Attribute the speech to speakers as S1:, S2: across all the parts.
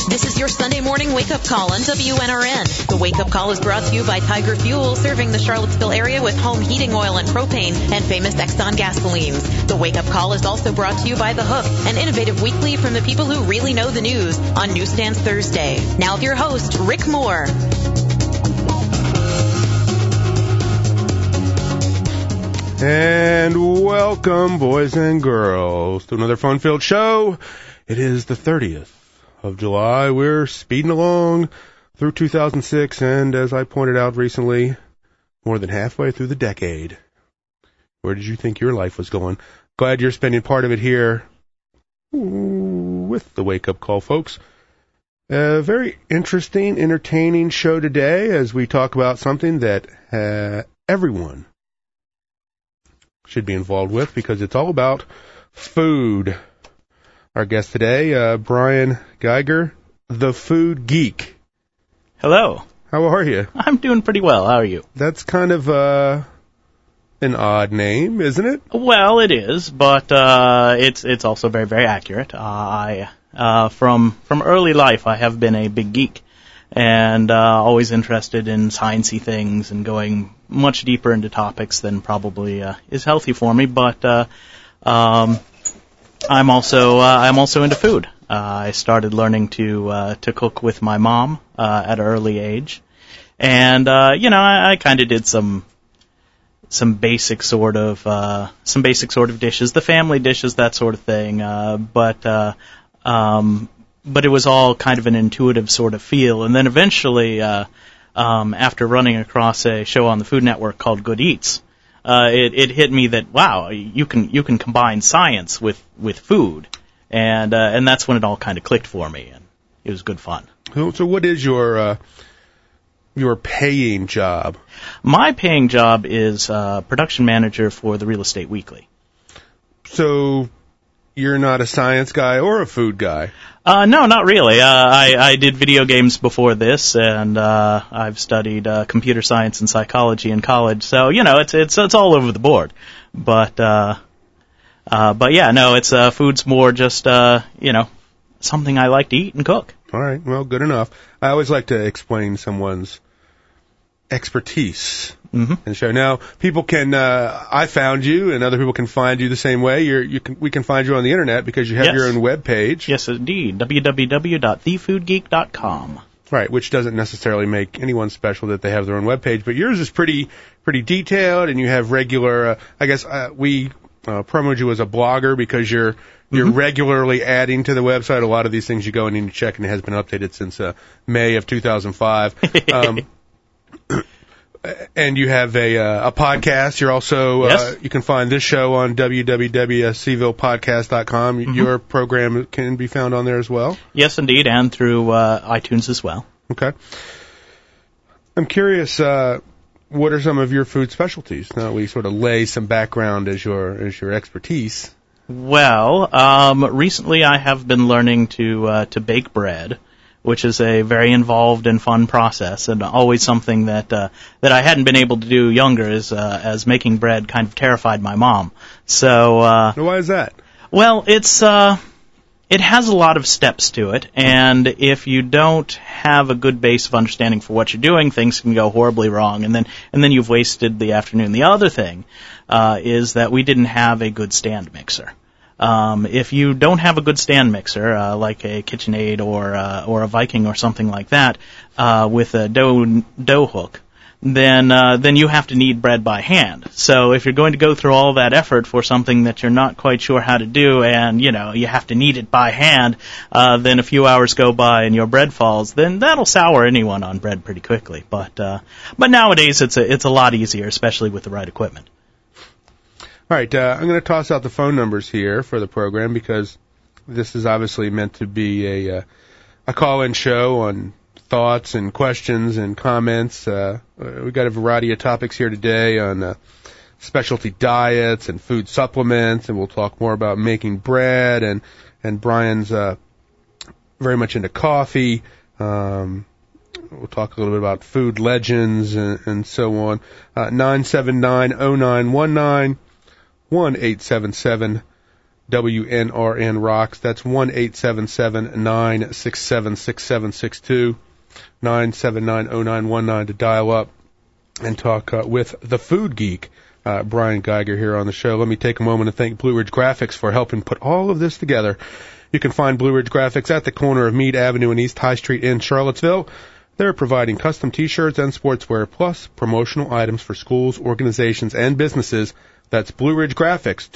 S1: This is your Sunday morning wake-up call on WNRN. The wake-up call is brought to you by Tiger Fuel, serving the Charlottesville area with home heating oil and propane and famous Exxon gasolines. The wake-up call is also brought to you by The Hook, an innovative weekly from the people who really know the news on Newsstands Thursday. Now with your host, Rick Moore.
S2: And welcome, boys and girls, to another fun-filled show. It is the 30th of July. We're speeding along through 2006, and as I pointed out recently, more than halfway through the decade. Where did you think your life was going? Glad you're spending part of it here with the wake-up call, folks. A very interesting, entertaining show today as we talk about something that everyone should be involved with because it's all about food. Our guest today, Brian Geiger, the food geek.
S3: Hello.
S2: How are you?
S3: I'm doing pretty well. How are you?
S2: That's kind of an odd name, isn't it?
S3: Well, it is, but it's also very, very accurate. From early life, I have been a big geek and always interested in sciencey things and going much deeper into topics than probably is healthy for me. But I'm also into food. I started learning to cook with my mom at an early age, and I kind of did some basic sort of dishes, the family dishes, that sort of thing. But it was all kind of an intuitive sort of feel. And then eventually, after running across a show on the Food Network called Good Eats, it hit me that, wow, you can combine science with food. And that's when it all kind of clicked for me, and it was good fun.
S2: So what is your paying job?
S3: My paying job is production manager for the Real Estate Weekly.
S2: So you're not a science guy or a food guy?
S3: No, not really. I did video games before this, and I've studied computer science and psychology in college. So it's all over the board. But yeah, no, it's food's more just something I like to eat and cook.
S2: All right, well, good enough. I always like to explain someone's expertise.
S3: Mm-hmm.
S2: And show. Now, people can, I found you, and other people can find you the same way. We can find you on the internet because you have your own web page.
S3: Yes, indeed. www.thefoodgeek.com.
S2: Right, which doesn't necessarily make anyone special that they have their own web page, but yours is pretty detailed, and you have regular. We promoted you as a blogger because you're regularly adding to the website. A lot of these things you go and you check, and it has been updated since May of 2005. And you have a podcast. You're also you can find this show on www.cvillepodcast.com.
S3: Mm-hmm.
S2: Your program can be found on there as well.
S3: Yes, indeed, and through iTunes as well.
S2: Okay. I'm curious. What are some of your food specialties? Now we sort of lay some background as your expertise.
S3: Well, recently I have been learning to bake bread, which is a very involved and fun process, and always something that I hadn't been able to do younger, as making bread kind of terrified my mom. So
S2: why is that?
S3: Well, it has a lot of steps to it, and if you don't have a good base of understanding for what you're doing, things can go horribly wrong, and then you've wasted the afternoon. The other thing is that we didn't have a good stand mixer. If you don't have a good stand mixer, like a KitchenAid or a Viking or something like that, with a dough hook, then you have to knead bread by hand. So if you're going to go through all that effort for something that you're not quite sure how to do, and you have to knead it by hand, then a few hours go by and your bread falls, then that'll sour anyone on bread pretty quickly. But nowadays it's a lot easier, especially with the right equipment.
S2: All right, I'm going to toss out the phone numbers here for the program because this is obviously meant to be a call-in show on thoughts and questions and comments. We've got a variety of topics here today on specialty diets and food supplements, and we'll talk more about making bread, and Brian's very much into coffee. We'll talk a little bit about food legends and so on. 979-0919. 1-877 WNRN rocks. That's 1-877-967-6762, 979-0919 to dial up and talk with the Food Geek, Brian Geiger, here on the show. Let me take a moment to thank Blue Ridge Graphics for helping put all of this together. You can find Blue Ridge Graphics at the corner of Meade Avenue and East High Street in Charlottesville. They're providing custom T-shirts and sportswear, plus promotional items for schools, organizations, and businesses. That's Blue Ridge Graphics,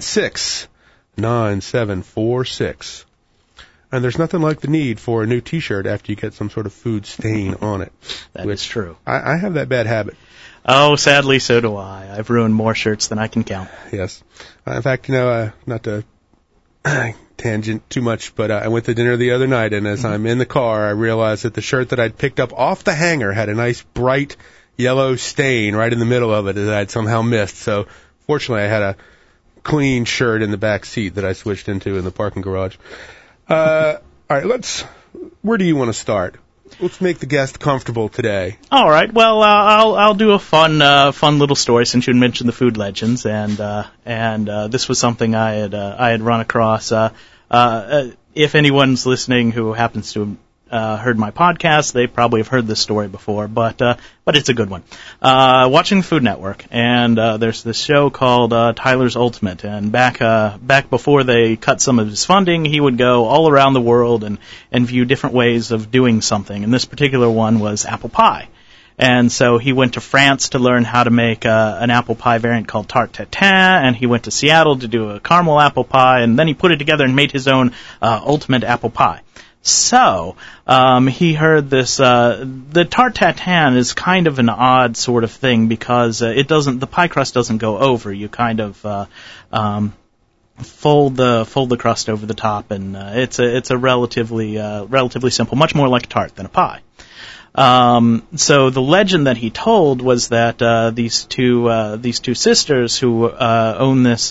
S2: 296-9746. And there's nothing like the need for a new T-shirt after you get some sort of food stain on it.
S3: That is true.
S2: I have that bad habit.
S3: Oh, sadly, so do I. I've ruined more shirts than I can count.
S2: Yes. In fact, not to tangent too much, but I went to dinner the other night, and as I'm in the car, I realized that the shirt that I'd picked up off the hanger had a nice bright yellow stain right in the middle of it that I'd somehow missed. So fortunately, I had a clean shirt in the back seat that I switched into in the parking garage. All right, where do you want to start? Let's make the guest comfortable today.
S3: All right. Well, I'll do a fun little story since you mentioned the food legends, and this was something I had run across. If anyone's listening who happens to have heard my podcast, they probably have heard this story before, but it's a good one. Watching the Food Network, and there's this show called Tyler's Ultimate, and back before they cut some of his funding, he would go all around the world and view different ways of doing something, and this particular one was apple pie. And so he went to France to learn how to make an apple pie variant called tarte tatin, and he went to Seattle to do a caramel apple pie, and then he put it together and made his own ultimate apple pie. So he heard this. The tarte tatin is kind of an odd sort of thing because the pie crust doesn't go over. You kind of fold the crust over the top, and it's a relatively simple, much more like a tart than a pie. So the legend that he told was that these two sisters who own this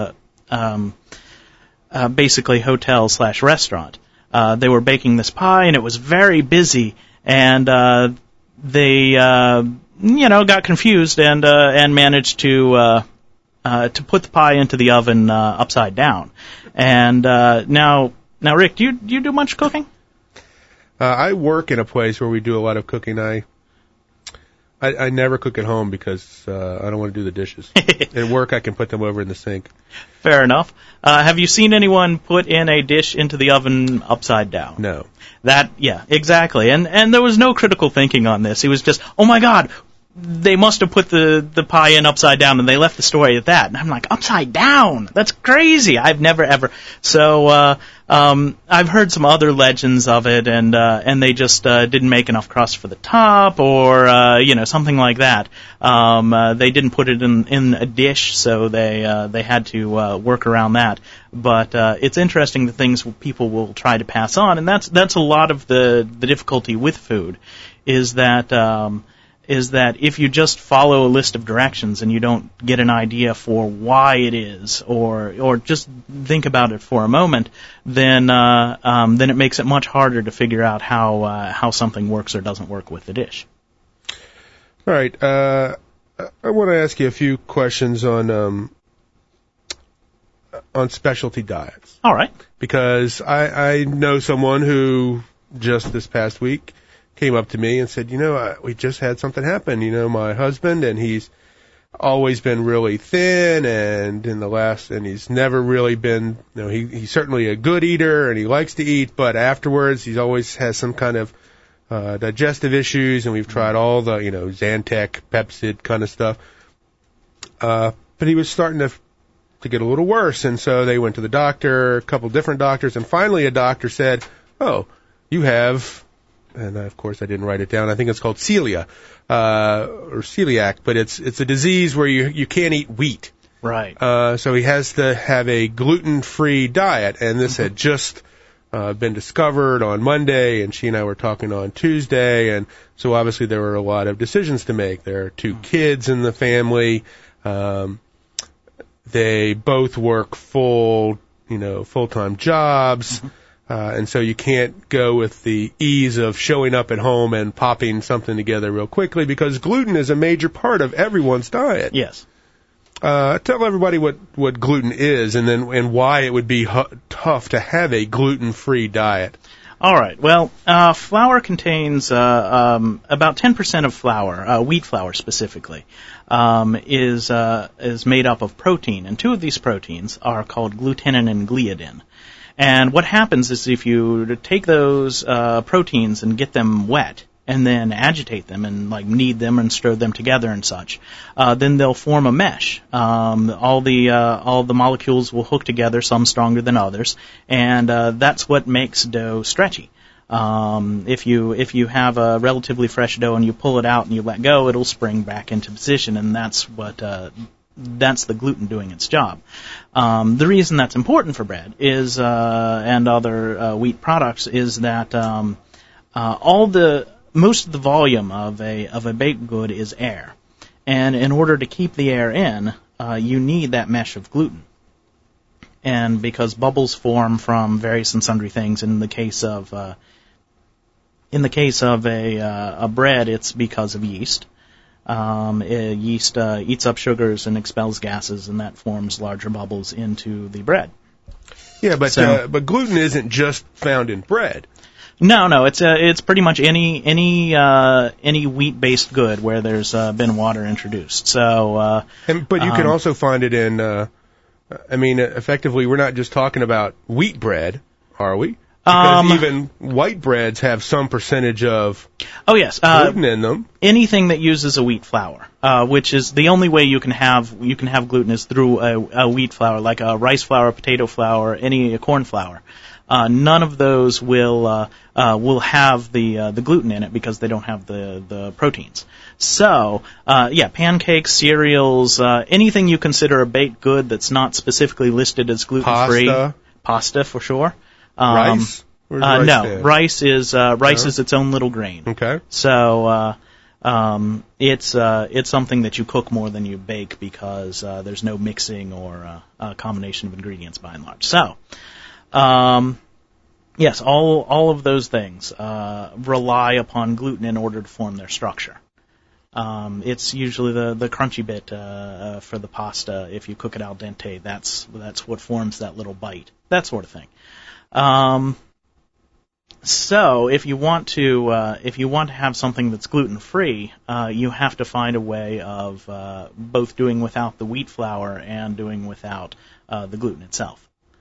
S3: basically hotel/restaurant, they were baking this pie, and it was very busy, and they got confused and managed to put the pie into the oven upside down. And now Rick, do you do much cooking?
S2: I work in a place where we do a lot of cooking. I never cook at home because I don't want to do the dishes. At work, I can put them over in the sink.
S3: Fair enough. Have you seen anyone put in a dish into the oven upside down?
S2: No.
S3: Yeah, exactly. And there was no critical thinking on this. It was just, oh my God, they must have put the pie in upside down, and they left the story at that. And I'm like, upside down? That's crazy. I've never ever. So I've heard some other legends of it, and they just didn't make enough crust for the top, or something like that. They didn't put it in a dish, so they had to work around that. But it's interesting the things people will try to pass on, and that's a lot of the difficulty with food, is that if you just follow a list of directions and you don't get an idea for why it is, or just think about it for a moment, then it makes it much harder to figure out how something works or doesn't work with the dish.
S2: All right, I want to ask you a few questions on specialty diets.
S3: All right.
S2: Because I know someone who just this past week came up to me and said, we just had something happen. My husband, and he's always been really thin, and he's never really been, he's certainly a good eater and he likes to eat, but afterwards he always has some kind of digestive issues, and we've tried all the, Zantac, Pepcid kind of stuff. But he was starting to get a little worse, and so they went to the doctor, a couple different doctors, and finally a doctor said, oh, you have... And of course I didn't write it down. I think it's called celiac, or celiac, but it's a disease where you can't eat wheat.
S3: Right.
S2: So he has to have a gluten-free diet, and this had just been discovered on Monday, and she and I were talking on Tuesday, and so obviously there were a lot of decisions to make. There are two kids in the family. They both work full-time jobs. And so you can't go with the ease of showing up at home and popping something together real quickly, because gluten is a major part of everyone's diet.
S3: Yes.
S2: Tell everybody what gluten is, and why it would be tough to have a gluten-free diet.
S3: All right. Well, flour contains about 10% of flour, wheat flour specifically, is made up of protein, and two of these proteins are called glutenin and gliadin. And what happens is if you take those proteins and get them wet, and then agitate them and like knead them and stir them together and such, then they'll form a mesh. All the molecules will hook together, some stronger than others, and that's what makes dough stretchy. If you have a relatively fresh dough and you pull it out and you let go, it'll spring back into position, and that's the gluten doing its job. The reason that's important for bread is and other wheat products is that most of the volume of a baked good is air, and in order to keep the air in, you need that mesh of gluten. And because bubbles form from various and sundry things, in the case of a bread, it's because of yeast. Yeast eats up sugars and expels gases, and that forms larger bubbles into the bread.
S2: Yeah, but gluten isn't just found in bread.
S3: No, it's pretty much any wheat-based good where there's been water introduced. So,
S2: but you can also find it in. Effectively, we're not just talking about wheat bread, are we? Because even white breads have some percentage of gluten in them.
S3: Anything that uses a wheat flour, which is the only way you can have gluten is through a wheat flour, like a rice flour, potato flour, a corn flour. None of those will have the gluten in it because they don't have the proteins. So, pancakes, cereals, anything you consider a baked good that's not specifically listed as gluten-free. Pasta for sure.
S2: Rice?
S3: Rice is its own little grain.
S2: Okay.
S3: So, it's something that you cook more than you bake because there's no mixing or a combination of ingredients by and large. So, yes, all of those things rely upon gluten in order to form their structure. It's usually the crunchy bit for the pasta. If you cook it al dente, that's what forms that little bite, that sort of thing. So if you want to have something that's gluten free, you have to find a way of both doing without the wheat flour and doing without the gluten itself.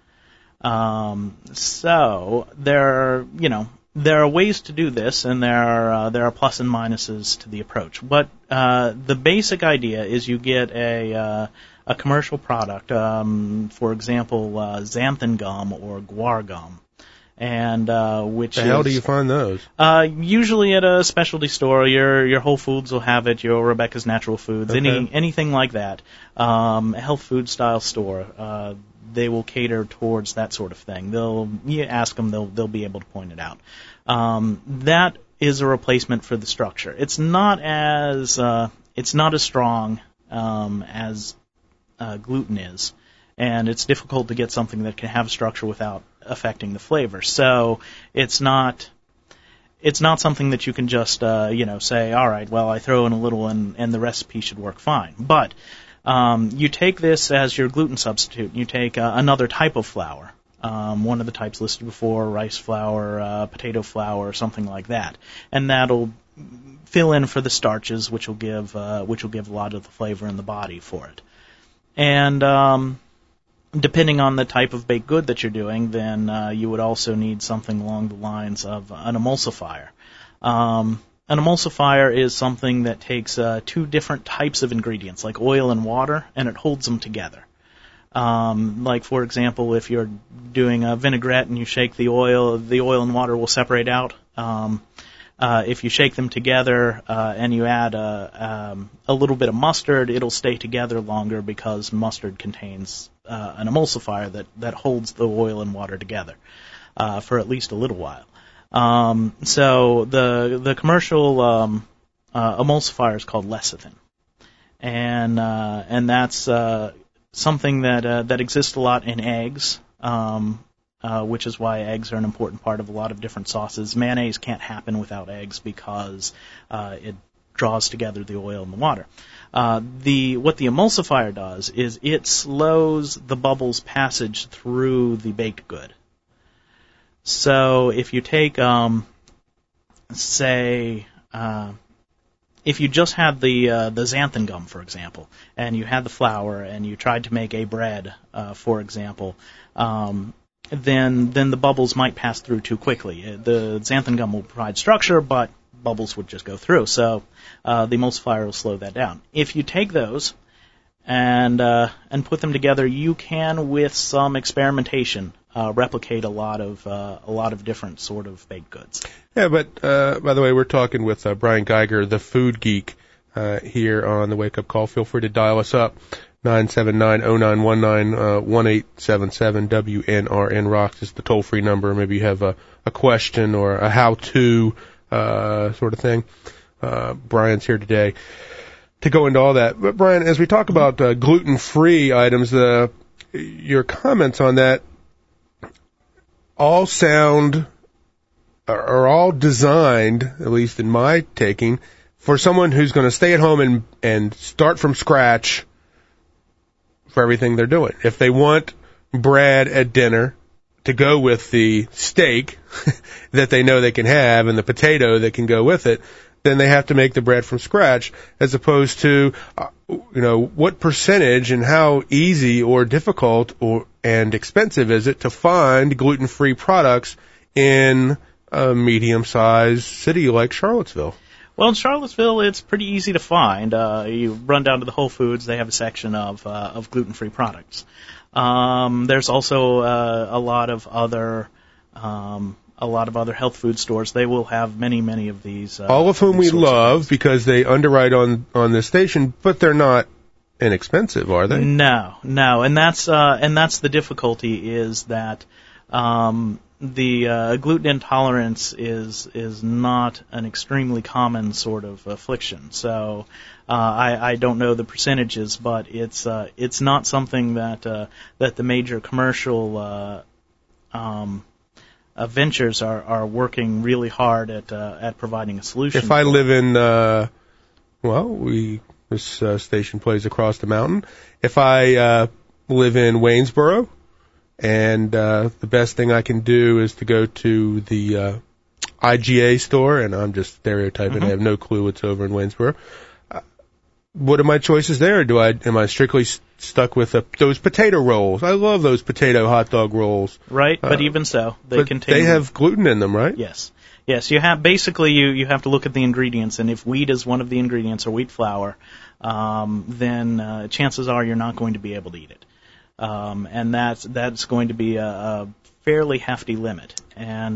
S3: So there are ways to do this, and there are plus and minuses to the approach. But the basic idea is you get a commercial product, for example, xanthan gum or guar gum, and which
S2: the hell do you find those?
S3: Usually at a specialty store. Your Whole Foods will have it. Your Rebecca's Natural Foods,
S2: okay.
S3: anything like that. A health food style store. They will cater towards that sort of thing. You ask them, they'll be able to point it out. That is a replacement for the structure. It's not as strong as gluten is, and it's difficult to get something that can have structure without affecting the flavor. So it's not something that you can just say, all right, well, I throw in a little and the recipe should work fine. But you take this as your gluten substitute. You take another type of flour, one of the types listed before, rice flour, potato flour, or something like that, and that'll fill in for the starches, which will give a lot of the flavor in the body for it. And depending on the type of baked good that you're doing, then you would also need something along the lines of an emulsifier. An emulsifier is something that takes two different types of ingredients, like oil and water, and it holds them together. Like, for example, if you're doing a vinaigrette and you shake the oil and water will separate out. If you shake them together and you add a little bit of mustard, it'll stay together longer because mustard contains an emulsifier that holds the oil and water together for at least a little while. So the commercial emulsifier is called lecithin, and that's something that exists a lot in eggs, which is why eggs are an important part of a lot of different sauces. Mayonnaise can't happen without eggs because draws together the oil and the water. What the emulsifier does is it slows the bubble's passage through the baked good. So if you take, if you just had the xanthan gum, for example, and you had the flour and you tried to make a bread, for example, then the bubbles might pass through too quickly. The xanthan gum will provide structure, but bubbles would just go through. So the emulsifier will slow that down. If you take those and put them together, you can, with some experimentation, replicate a lot of different sort of baked goods.
S2: Yeah, but by the way, we're talking with Brian Geiger, the food geek, here on the Wake Up Call. Feel free to dial us up, 979-0919, 1877 WNRN Rocks is the toll-free number. Maybe you have a question or a how-to sort of thing. Brian's here today to go into all that. But Brian, as we talk about gluten-free items, your comments on that all sound are all designed, at least in my taking, for someone who's going to stay at home and start from scratch for everything they're doing. If they want bread at dinner to go with the steak that they know they can have and the potato that can go with it, then they have to make the bread from scratch, as opposed to, what percentage and how easy or difficult and expensive is it to find gluten-free products in a medium-sized city like Charlottesville?
S3: Well, in Charlottesville, it's pretty easy to find. You run down to the Whole Foods; they have a section of gluten-free products. There's also a lot of other health food stores. They will have many of these.
S2: All of whom we love because they underwrite on this station, but they're not inexpensive, are they?
S3: No, and that's the difficulty is that the gluten intolerance is not an extremely common sort of affliction. So I don't know the percentages, but it's not something that the major commercial ventures are working really hard at providing a solution.
S2: If I live in this station plays across the mountain. If I live in Waynesboro, and the best thing I can do is to go to the IGA store, and I'm just stereotyping.
S3: Mm-hmm.
S2: I have no clue what's over in Waynesboro. What are my choices there? Am I strictly stuck with those potato rolls? I love those potato hot dog rolls.
S3: Right, but even so, they
S2: have gluten in them, right?
S3: Yes. You have you have to look at the ingredients, and if wheat is one of the ingredients or wheat flour, then chances are you're not going to be able to eat it. And that's going to be a fairly hefty limit. And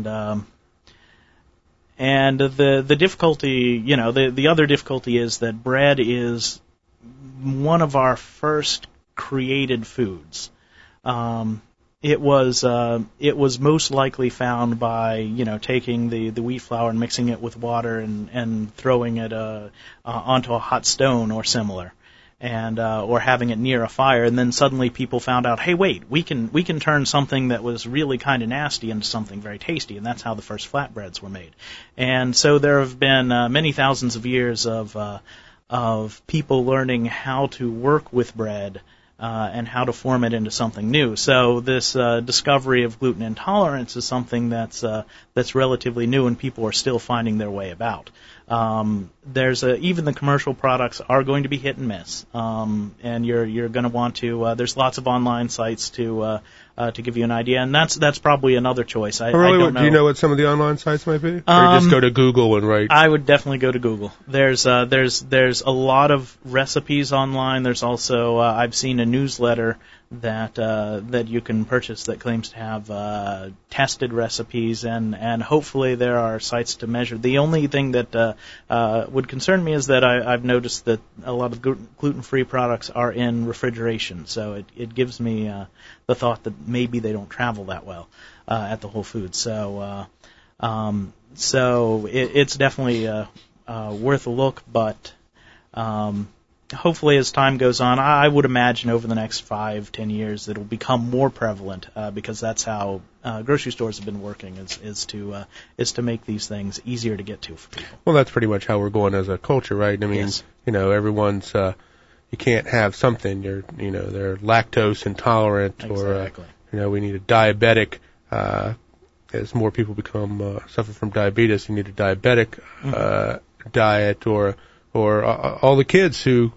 S3: the difficulty, the other difficulty is that bread is one of our first created foods. It was most likely found by taking the wheat flour and mixing it with water and throwing it onto a hot stone or similar. And or having it near a fire, and then suddenly people found out, hey, wait, we can turn something that was really kind of nasty into something very tasty, and that's how the first flatbreads were made. And so there have been many thousands of years of people learning how to work with bread and how to form it into something new. So this discovery of gluten intolerance is something that's relatively new, and people are still finding their way about. Even the commercial products are going to be hit and miss, and you're going to want to. There's lots of online sites to give you an idea, and that's probably another choice. I don't know.
S2: Do you know what some of the online sites might be? Or you just go to Google and write?
S3: I would definitely go to Google. There's a lot of recipes online. There's also I've seen a newsletter that you can purchase that claims to have tested recipes, and hopefully there are sites to measure. The only thing that would concern me is that I've noticed that a lot of gluten-free products are in refrigeration, so it gives me the thought that maybe they don't travel that well at the Whole Foods. So it's definitely worth a look, but hopefully as time goes on, I would imagine over the next 5-10 years it'll become more prevalent because that's how grocery stores have been working is to make these things easier to get to for people.
S2: Well, that's pretty much how we're going as a culture, right? I mean,
S3: yes.
S2: Everyone's you can't have something. They're lactose intolerant,
S3: exactly.
S2: or we need a diabetic. As more people suffer from diabetes, you need a diabetic diet, or all the kids who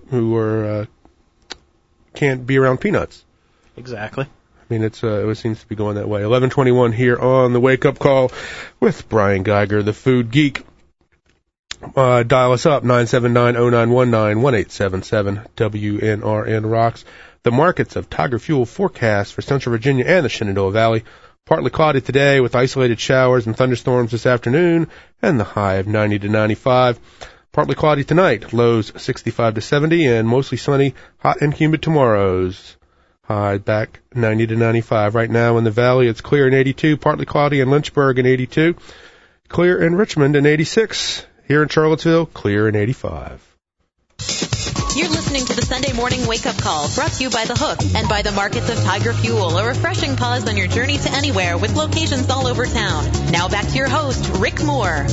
S2: can't be around peanuts.
S3: Exactly.
S2: I mean, it seems to be going that way. 11:21 here on the Wake Up Call with Brian Geiger, the Food Geek. Dial us up, 979-0919, 1-877-WNRN Rocks. The markets of Tiger Fuel forecast for Central Virginia and the Shenandoah Valley. Partly cloudy today with isolated showers and thunderstorms this afternoon, and the high of 90 to 95. Partly cloudy tonight, lows 65 to 70, and mostly sunny, hot and humid tomorrows. High back 90 to 95. Right now in the valley, it's clear in 82, partly cloudy in Lynchburg in 82, clear in Richmond in 86. Here in Charlottesville, clear in 85.
S1: You're listening to the Sunday Morning Wake Up Call, brought to you by The Hook and by the markets of Tiger Fuel, a refreshing pause on your journey to anywhere with locations all over town. Now back to your host, Rick Moore.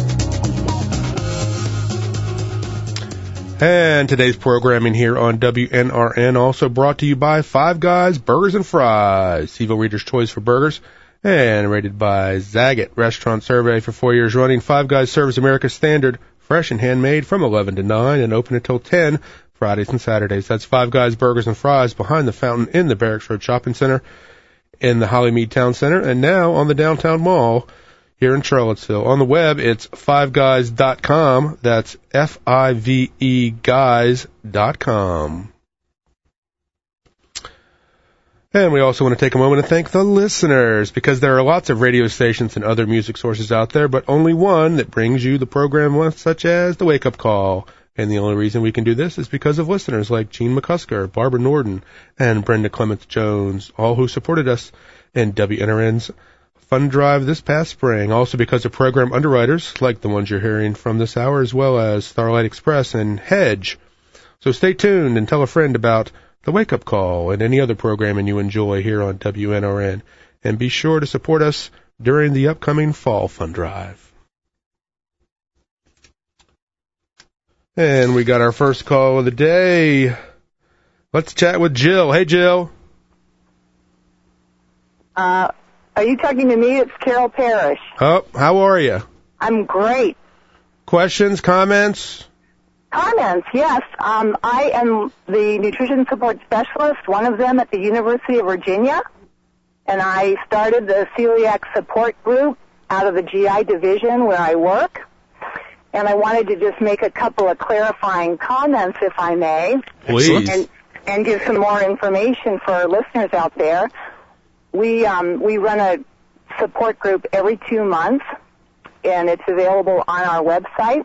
S2: And today's programming here on WNRN also brought to you by Five Guys Burgers and Fries, Seville Reader's Choice for Burgers, and rated by Zagat Restaurant Survey for 4 years running. Five Guys serves America's standard, fresh and handmade from 11 to 9 and open until 10 Fridays and Saturdays. That's Five Guys Burgers and Fries behind the fountain in the Barracks Road Shopping Center in the Hollymead Town Center, and now on the Downtown Mall here in Charlottesville. On the web, it's fiveguys.com. That's F-I-V-E guys.com. And we also want to take a moment to thank the listeners, because there are lots of radio stations and other music sources out there, but only one that brings you the program such as the Wake Up Call. And the only reason we can do this is because of listeners like Gene McCusker, Barbara Norden, and Brenda Clements-Jones, all who supported us in WNRN's fund drive this past spring. Also because of program underwriters like the ones you're hearing from this hour, as well as Starlight Express and Hedge. So stay tuned and tell a friend about the Wake Up Call and any other programming you enjoy here on WNRN. And be sure to support us during the upcoming Fall Fund Drive. And we got our first call of the day. Let's chat with Jill. Hey, Jill.
S4: Are you talking to me? It's Carol Parrish.
S2: Oh, how are you?
S4: I'm great.
S2: Questions, comments?
S4: Comments, yes. I am the nutrition support specialist, one of them at the University of Virginia, and I started the celiac support group out of the GI division where I work. And I wanted to just make a couple of clarifying comments, if I may.
S2: Please.
S4: And give some more information for our listeners out there. We run a support group every 2 months, and it's available on our website.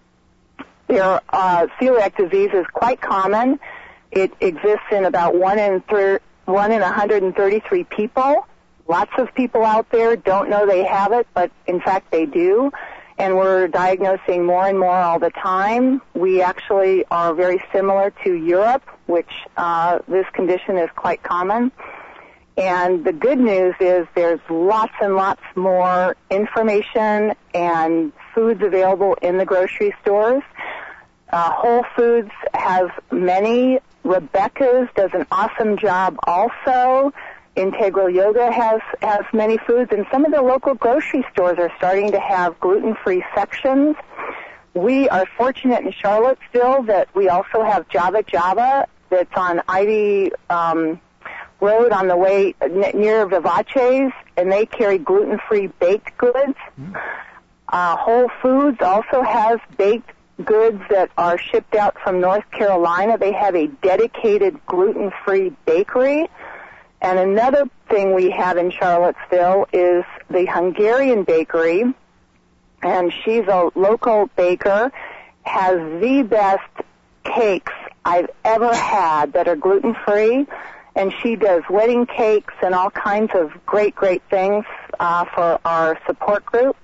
S4: Celiac disease is quite common. It exists in about 1 in 133 people. Lots of people out there don't know they have it, but in fact they do. And we're diagnosing more and more all the time. We actually are very similar to Europe, which this condition is quite common. And the good news is there's lots and lots more information and foods available in the grocery stores. Whole Foods has many. Rebecca's does an awesome job also. Integral Yoga has many foods, and some of the local grocery stores are starting to have gluten-free sections. We are fortunate in Charlottesville that we also have Java Java that's on Ivy Road on the way near Vivace's, and they carry gluten-free baked goods. Whole Foods also has baked goods that are shipped out from North Carolina. They have a dedicated gluten-free bakery. And another thing we have in Charlottesville is the Hungarian Bakery, and she's a local baker, has the best cakes I've ever had that are gluten-free, and she does wedding cakes and all kinds of great things for our support group.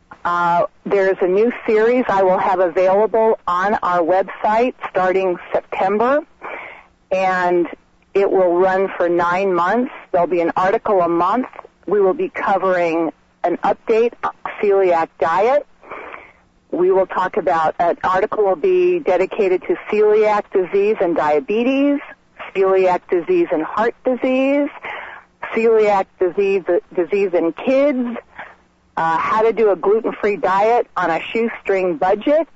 S4: There's a new series I will have available on our website starting September September, and it will run for 9 months. There'll be an article a month. We will be covering an update on celiac diet. We will talk about, an article will be dedicated to celiac disease and diabetes, celiac disease and heart disease, celiac disease in kids, how to do a gluten-free diet on a shoestring budget,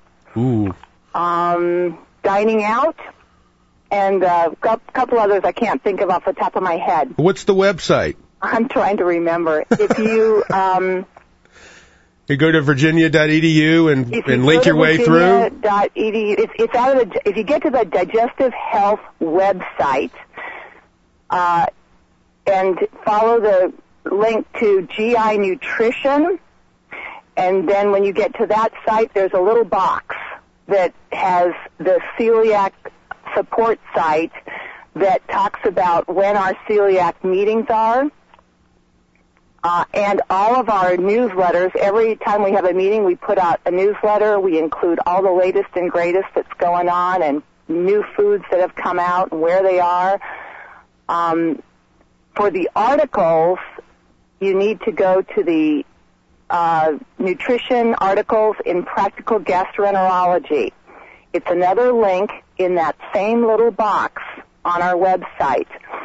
S4: dining out, and a couple others I can't think of off the top of my head.
S2: What's the website?
S4: I'm trying to remember. If you
S2: you go to virginia.edu and link your way through.
S4: Virginia.edu. It's out of if you get to the Digestive Health website and follow the link to GI Nutrition, and then when you get to that site, there's a little box that has the celiac support site that talks about when our celiac meetings are. And all of our newsletters, every time we have a meeting, we put out a newsletter. We include all the latest and greatest that's going on and new foods that have come out and where they are. For the articles, you need to go to the nutrition articles in Practical Gastroenterology. It's another link in that same little box on our website.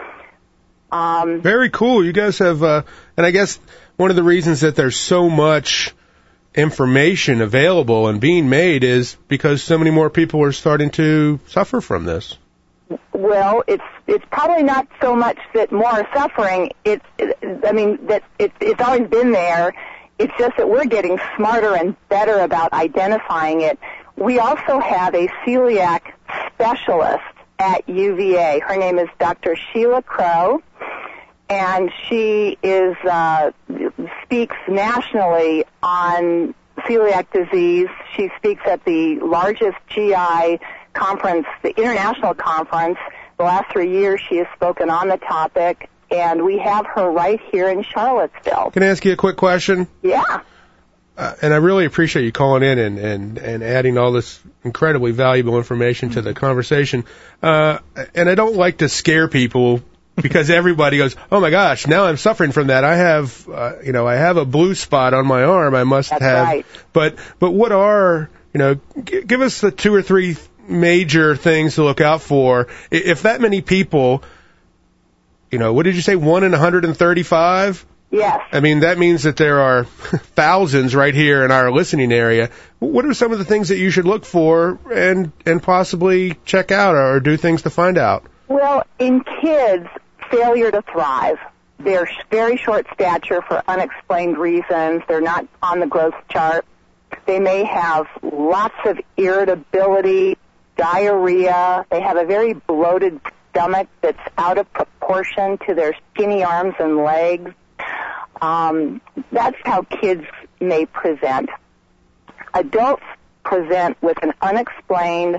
S2: Very cool. You guys have, and I guess one of the reasons that there's so much information available and being made is because so many more people are starting to suffer from this.
S4: Well, it's probably not so much that more are suffering. It's always been there. It's just that we're getting smarter and better about identifying it. We also have a celiac specialist at UVA. Her name is Dr. Sheila Crow, and she speaks nationally on celiac disease. She speaks at the largest GI conference, the international conference. The last 3 years she has spoken on the topic, and we have her right here in Charlottesville.
S2: Can I ask you a quick question?
S4: Yeah.
S2: And I really appreciate you calling in and adding all this incredibly valuable information to the conversation. And I don't like to scare people because everybody goes, "Oh my gosh, now I'm suffering from that. I have, I have a blue spot on my arm. I must
S4: That's
S2: have."
S4: Right.
S2: But what are, give us the 2 or 3 major things to look out for if that many people, what did you say, 1 in 135?
S4: Yes.
S2: I mean, that means that there are thousands right here in our listening area. What are some of the things that you should look for and possibly check out or do things to find out?
S4: Well, in kids, failure to thrive. They're very short stature for unexplained reasons. They're not on the growth chart. They may have lots of irritability, diarrhea. They have a very bloated stomach that's out of proportion to their skinny arms and legs. That's how kids may present. Adults present with an unexplained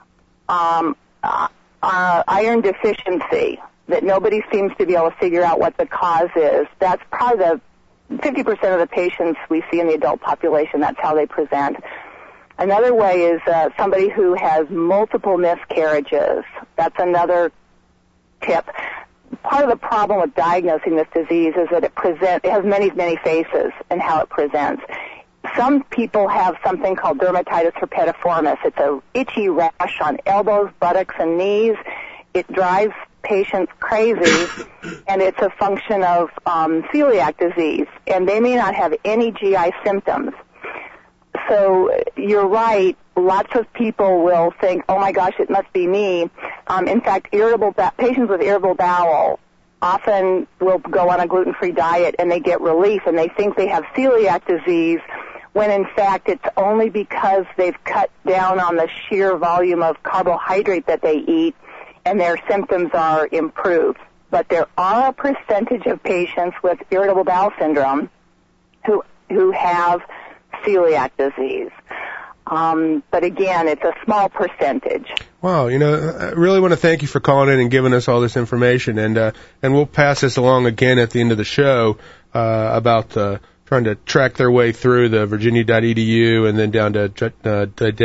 S4: iron deficiency that nobody seems to be able to figure out what the cause is. That's probably the 50% of the patients we see in the adult population. That's how they present. Another way is somebody who has multiple miscarriages. That's another tip. Part of the problem with diagnosing this disease is that it has many, many faces in how it presents. Some people have something called dermatitis herpetiformis. It's an itchy rash on elbows, buttocks, and knees. It drives patients crazy, and it's a function of celiac disease, and they may not have any GI symptoms. So you're right. Lots of people will think, "Oh my gosh, it must be me." In fact, patients with irritable bowel often will go on a gluten-free diet and they get relief and they think they have celiac disease, when in fact it's only because they've cut down on the sheer volume of carbohydrate that they eat and their symptoms are improved. But there are a percentage of patients with irritable bowel syndrome who have celiac disease. But again, it's a small percentage.
S2: Wow, I really want to thank you for calling in and giving us all this information, and we'll pass this along again at the end of the show about trying to track their way through the virginia.edu and then down to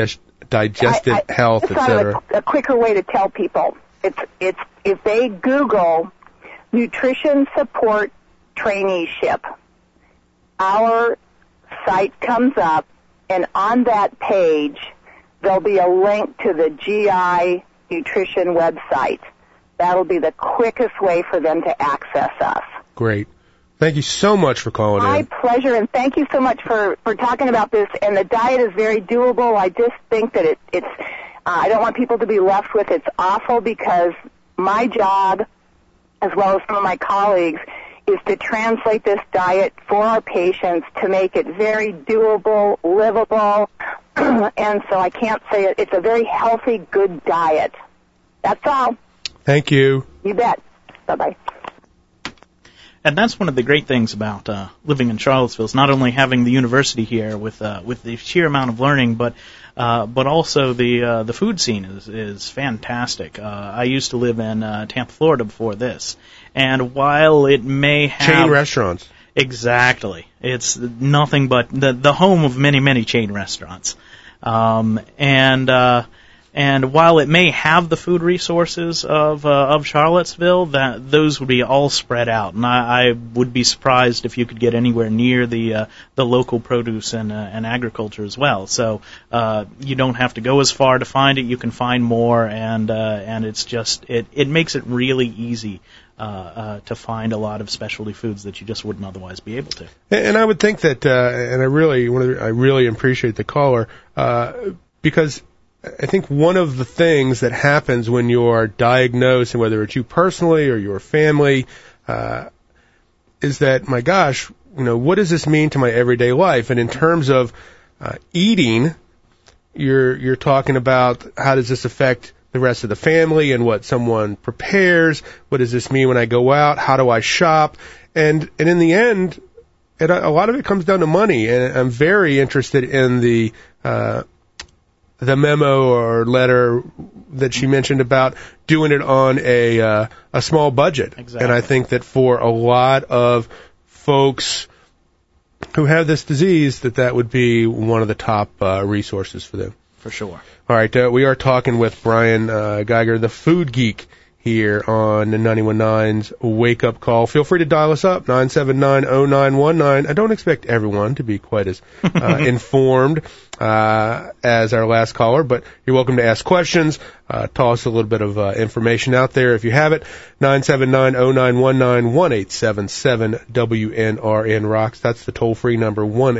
S2: digestive health, etc.?
S4: A quicker way to tell people. It's if they Google nutrition support traineeship, our site comes up, and on that page there'll be a link to the GI nutrition website. That'll be the quickest way for them to access us.
S2: Great. Thank you so much for calling in.
S4: My pleasure, and thank you so much for talking about this. And the diet is very doable. I just think that it's I don't want people to be left with it's awful, because my job, as well as some of my colleagues, is to translate this diet for our patients to make it very doable, livable, and so I can't say it. It's a very healthy, good diet. That's all.
S2: Thank you.
S4: You bet. Bye-bye.
S3: And that's one of the great things about living in Charlottesville, is not only having the university here with the sheer amount of learning, but also the food scene is fantastic. I used to live in Tampa, Florida before this, and while it may have
S2: chain restaurants,
S3: exactly, it's nothing but the home of many chain restaurants, and while it may have the food resources of Charlottesville, that those would be all spread out, and I would be surprised if you could get anywhere near the local produce and agriculture as well. So you don't have to go as far to find it; you can find more, and it's just it makes it really easy to find a lot of specialty foods that you just wouldn't otherwise be able to.
S2: And I would think that, and I really appreciate the caller because I think one of the things that happens when you're diagnosed, and whether it's you personally or your family, is that, my gosh, what does this mean to my everyday life? And in terms of eating, you're talking about how does this affect the rest of the family and what someone prepares? What does this mean when I go out? How do I shop? And in the end, a lot of it comes down to money. And I'm very interested in the memo or letter that she mentioned about doing it on a small budget.
S3: Exactly.
S2: And I think that for a lot of folks who have this disease, that would be one of the top resources for them.
S3: For sure.
S2: All right, we are talking with Brian Geiger, the food geek, here on 91.9's Wake Up Call. Feel free to dial us up, 979-0919. I don't expect everyone to be quite as informed as our last caller, but you're welcome to ask questions, toss a little bit of information out there if you have it. 979-0919, 1-877-WNRN Rocks. That's the toll-free number,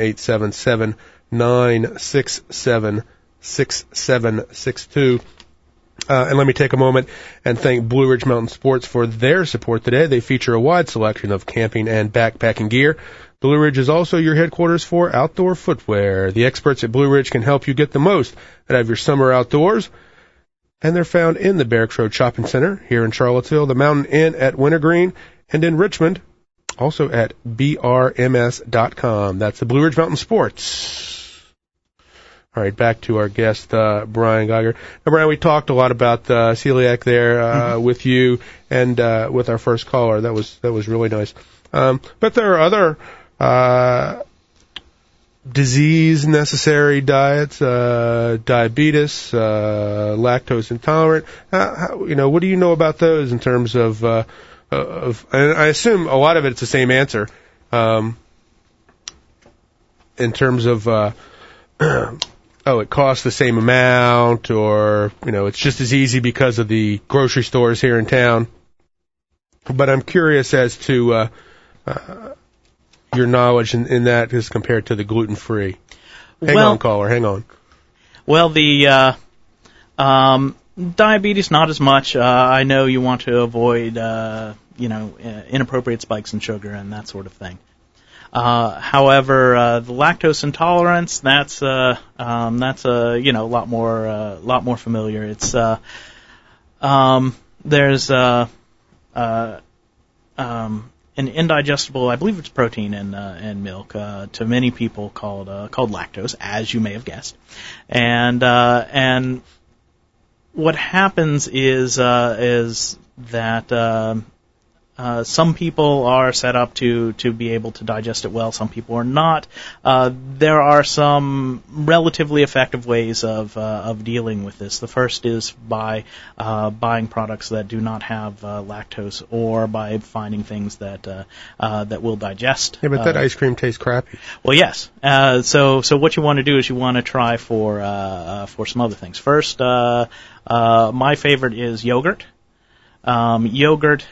S2: 1-877-967-6762. And let me take a moment and thank Blue Ridge Mountain Sports for their support today. They feature a wide selection of camping and backpacking gear. Blue Ridge is also your headquarters for outdoor footwear. The experts at Blue Ridge can help you get the most out of your summer outdoors. And they're found in the Barracks Road Shopping Center here in Charlottesville, the Mountain Inn at Wintergreen, and in Richmond, also at brms.com. That's the Blue Ridge Mountain Sports. All right, back to our guest, Brian Geiger. Now, Brian, we talked a lot about celiac there with you and with our first caller. That was really nice. But there are other disease-necessary diets, diabetes, lactose intolerant. What do you know about those in terms of? And I assume a lot of it's the same answer. In terms of. It costs the same amount, or, it's just as easy because of the grocery stores here in town. But I'm curious as to your knowledge in that as compared to the gluten-free. Hang on, caller, hang on.
S3: Well, the diabetes, not as much. I know you want to avoid, inappropriate spikes in sugar and that sort of thing. However, the lactose intolerance, that's a lot more familiar. It's there's an indigestible, I believe it's protein in milk, to many people called lactose, as you may have guessed, and what happens is that Some people are set up to be able to digest it well. Some people are not. There are some relatively effective ways of dealing with this. The first is by buying products that do not have lactose, or by finding things that will digest.
S2: Yeah, but that ice cream tastes crappy.
S3: Well, yes. So what you want to do is you want to try for some other things. First, my favorite is yogurt. Yogurt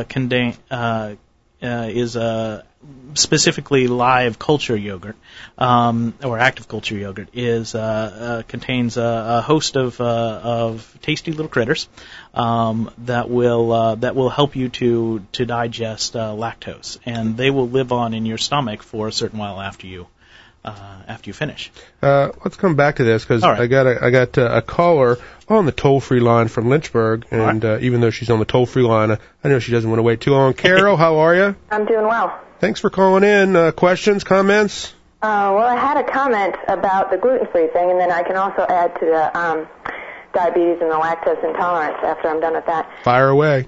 S3: is specifically live culture yogurt, or active culture yogurt, contains a host of tasty little critters that will help you to digest lactose, and they will live on in your stomach for a certain while after you finish.
S2: Let's come back to this, because
S3: right.
S2: I got a caller on the toll-free line from Lynchburg, and even though she's on the toll-free line, I know she doesn't want to wait too long. Carol, how are you?
S4: I'm doing well.
S2: Thanks for calling in. Questions, comments?
S4: Well, I had a comment about the gluten-free thing, and then I can also add to the diabetes and the lactose intolerance after I'm done with that.
S2: Fire away.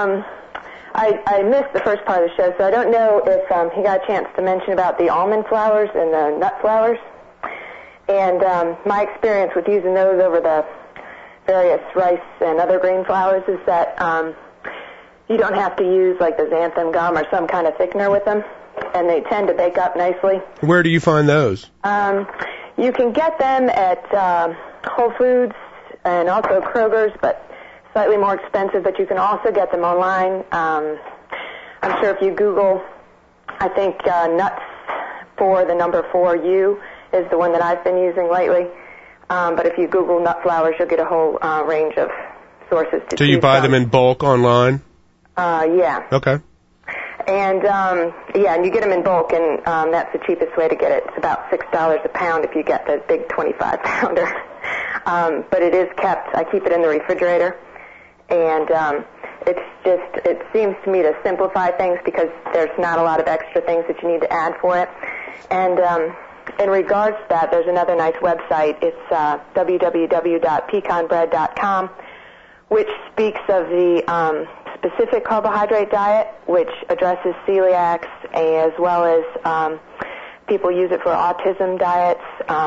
S4: I missed the first part of the show, so I don't know if he got a chance to mention about the almond flours and the nut flours. And my experience with using those over the various rice and other grain flours is that you don't have to use like the xanthan gum or some kind of thickener with them, and they tend to bake up nicely.
S2: Where do you find those?
S4: You can get them at Whole Foods and also Kroger's, but slightly more expensive, but you can also get them online. I'm sure if you Google, I think nuts for the number 4U is the one that I've been using lately. But if you Google nut flours, you'll get a whole range of sources to choose from.
S2: Do you buy them in bulk online?
S4: Yeah.
S2: Okay.
S4: And, and you get them in bulk, and that's the cheapest way to get it. It's about $6 a pound if you get the big 25-pounder. But it is kept, I keep it in the refrigerator. And it seems to me to simplify things because there's not a lot of extra things that you need to add for it. And in regards to that, there's another nice website. It's www.pecanbread.com, which speaks of the specific carbohydrate diet, which addresses celiacs, as well as people use it for autism diets,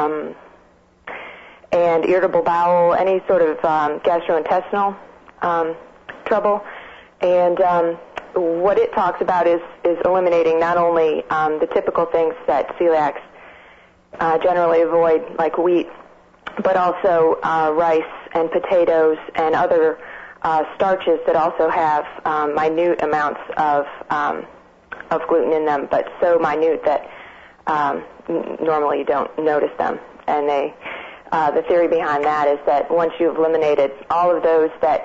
S4: and irritable bowel, any sort of gastrointestinal trouble. And what it talks about is eliminating not only the typical things that celiacs generally avoid, like wheat, but also rice and potatoes and other starches that also have minute amounts of gluten in them, but so minute that normally you don't notice them. And the theory behind that is that once you've eliminated all of those, that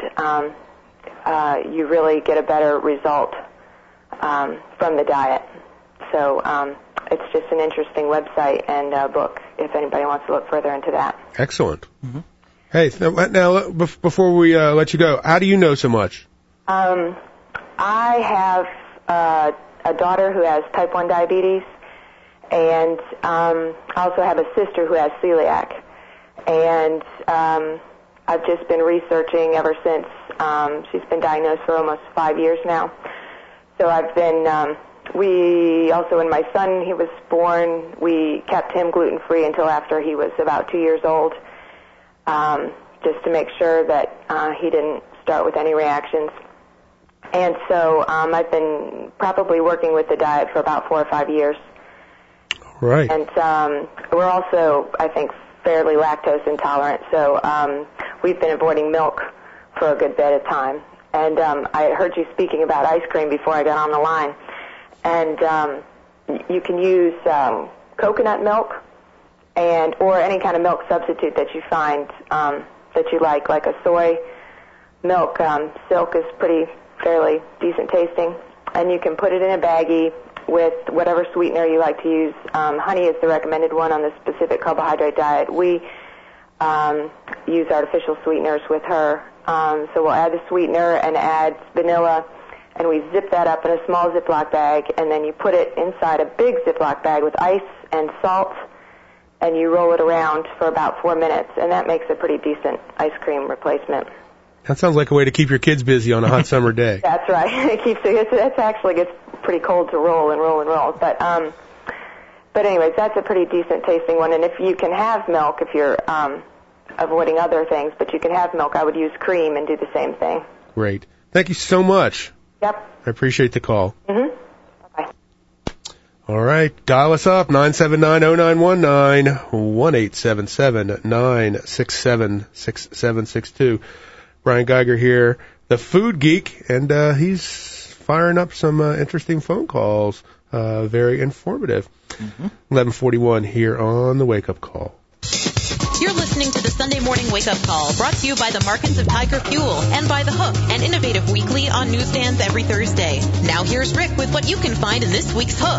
S4: you really get a better result from the diet. So it's just an interesting website and book if anybody wants to look further into that.
S2: Excellent. Mm-hmm. Hey, now before we let you go, how do you know so much?
S4: I have a daughter who has type 1 diabetes, and I also have a sister who has celiac. And I've just been researching ever since she's been diagnosed for almost 5 years now. So I've been, we also, when my son, he was born, we kept him gluten-free until after he was about 2 years old, just to make sure that he didn't start with any reactions. And so I've been probably working with the diet for about 4 or 5 years.
S2: Right.
S4: And we're also, I think, fairly lactose intolerant, so we've been avoiding milk for a good bit of time. And I heard you speaking about ice cream before I got on the line. And you can use coconut milk or any kind of milk substitute that you find that you like a soy milk. Silk is fairly decent tasting. And you can put it in a baggie with whatever sweetener you like to use. Honey is the recommended one on the specific carbohydrate diet. We use artificial sweeteners with her. So we'll add the sweetener and add vanilla, and we zip that up in a small Ziploc bag, and then you put it inside a big Ziploc bag with ice and salt, and you roll it around for about 4 minutes, and that makes a pretty decent ice cream replacement.
S2: That sounds like a way to keep your kids busy on a hot summer day.
S5: That's right. It actually gets pretty cold to roll and roll and roll. But anyways, that's a pretty decent tasting one. And if you can have milk, if you're avoiding other things, but you can have milk, I would use cream and do the same thing.
S2: Great. Thank you so much.
S5: Yep.
S2: I appreciate the call.
S5: Mm-hmm. Bye.
S2: All right. Dial us up, 979-0919, 1-877-967-6762. Brian Geiger here, the Food Geek, and he's firing up some interesting phone calls. Very informative. 11:41 here on the Wake Up Call.
S1: You're listening to the Sunday Morning Wake Up Call, brought to you by the Markins of Tiger Fuel and by The Hook, an innovative weekly on newsstands every Thursday. Now here's Rick with what you can find in this week's Hook.